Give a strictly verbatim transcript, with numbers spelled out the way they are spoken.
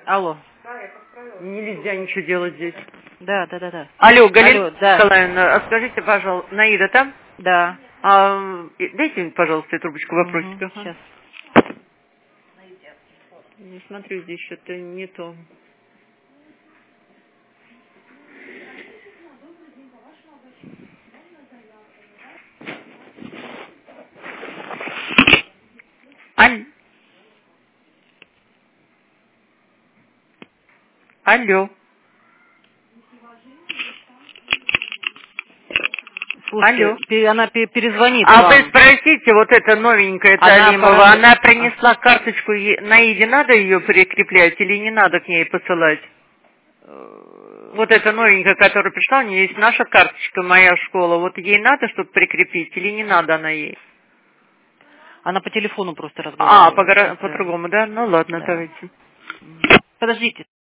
Алло. Нельзя ничего делать здесь. Да, да, да, да. Алло, Галина Алло, да. Николаевна, а скажите, пожалуйста, Наида там? Да. А, дайте мне, пожалуйста, эту трубочку вопросика. Угу, сейчас. Не смотрю, здесь что-то не то. Аль... Алло. Слушайте, Алло. пе- она пе- перезвонит А вам. вы спросите, вот эта новенькая, это Она Алимова, пораж- она принесла карточку, е- Наиде надо ее прикреплять или не надо к ней посылать? Вот эта новенькая, которая пришла, у нее есть наша карточка, моя школа, вот ей надо, чтобы прикрепить или не надо она ей? Она по телефону просто А, разговаривает. по- Сейчас, да. по-другому, да? Ну ладно, Да. давайте. Подождите.